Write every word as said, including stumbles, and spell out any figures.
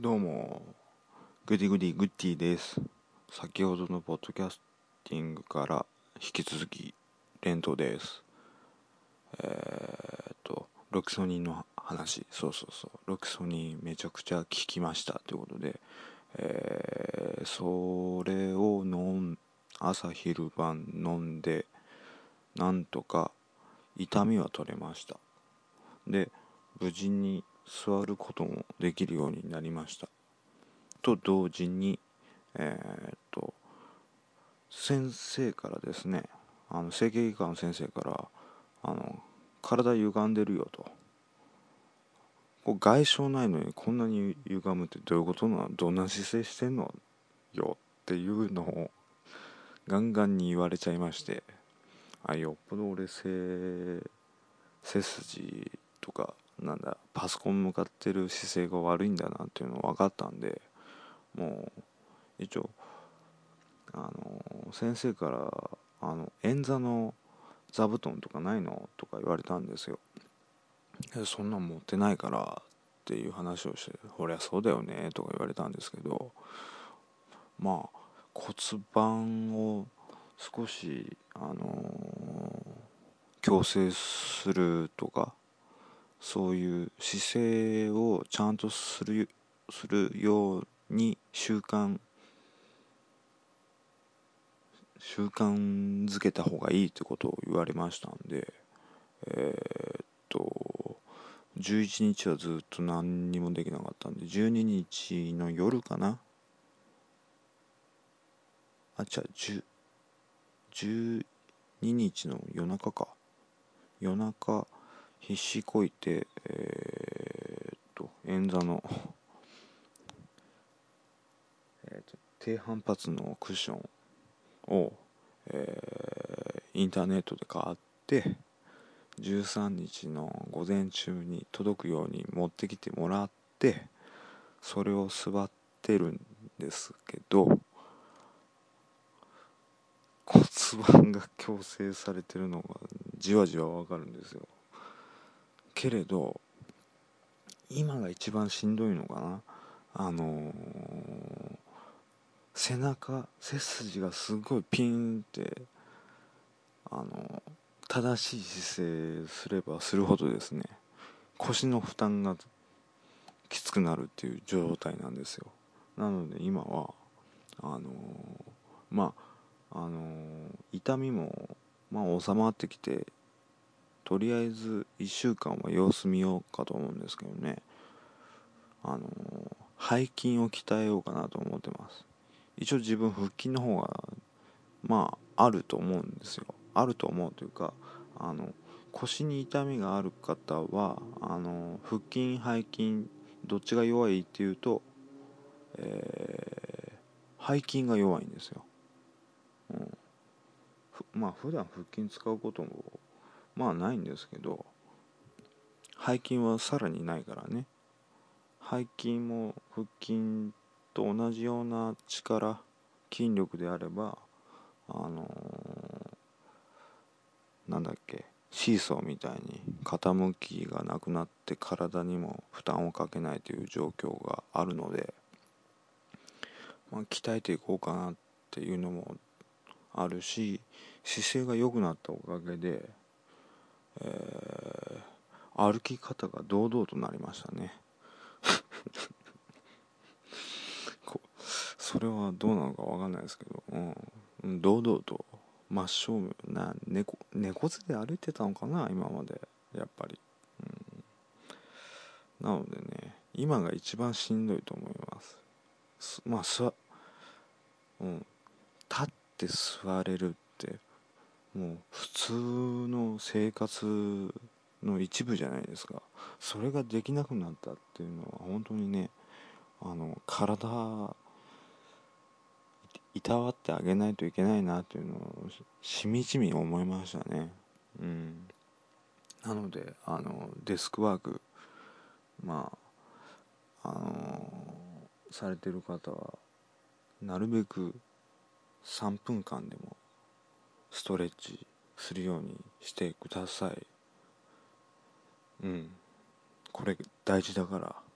どうも、グディグディグッディです。先ほどのポッドキャスティングから引き続き、連投です。えーっと、ロキソニンの話、そうそうそう、ロキソニンめちゃくちゃ効きましたということで、えー、それを飲ん、朝昼晩飲んで、なんとか痛みは取れました。で、無事に座ることもできるようになりました。と同時に、えー、っと先生からですね、あの整形外科の先生からあの体歪んでるよと、こう外傷ないのにこんなに歪むってどういうことなの、どんな姿勢してんのよっていうのをガンガンに言われちゃいまして、あ、よっぽど俺背背筋とかなんだパソコン向かってる姿勢が悪いんだなっていうの分かったんで、もう一応あの先生からあの円座の座布団とかないのとか言われたんですよ。そんなん持ってないからっていう話をして、ほりゃそうだよねとか言われたんですけど、まあ骨盤を少しあの矯正するとか、そういう姿勢をちゃんとするするように習慣習慣づけた方がいいってことを言われましたんで、えー、っとじゅういちにちはずっと何にもできなかったんで、じゅうににちの夜かな、あ、じゃあじゅうににちの夜中か、夜中必死こいて、えー、っと円座の、えー、っと低反発のクッションを、えー、インターネットで買ってじゅうさんにちの午前中に届くように持ってきてもらって、それを座ってるんですけど、骨盤が矯正されてるのがじわじわわかるんですよ。けれど今が一番しんどいのかな、あのー、背中背筋がすごいピンってあのー、正しい姿勢すればするほどですね、腰の負担がきつくなるっていう状態なんですよ。なので今はあのー、まああのー、痛みもまあ収まってきて、とりあえずいっしゅうかんは様子見ようかと思うんですけどね、あのー、背筋を鍛えようかなと思ってます。一応自分腹筋の方がまああると思うんですよ。あると思うというか、あの腰に痛みがある方はあの腹筋背筋どっちが弱いっていうと、えー、背筋が弱いんですよ。うん、まあ普段腹筋使うこともまあないんですけど、背筋はさらにないからね。背筋も腹筋と同じような力筋力であれば、あのー、なんだっけシーソーみたいに傾きがなくなって体にも負担をかけないという状況があるので、まあ、鍛えていこうかなっていうのもあるし、姿勢が良くなったおかげで、えー、歩き方が堂々となりましたね。こそれはどうなのかわかんないですけど、うん、堂々と真正面な猫猫背で歩いてたのかな今まで、やっぱり、うん、なのでね、今が一番しんどいと思います。まあす、うん、立って座れるってもう普通の生活の一部じゃないですか。それができなくなったっていうのは本当にね、あの体いたわってあげないといけないなっていうのをしみじみ思いましたね。うん。なのであのデスクワーク、まああのされてる方はなるべくさんぷんかんでもストレッチするようにしてください。うん。これ大事だから。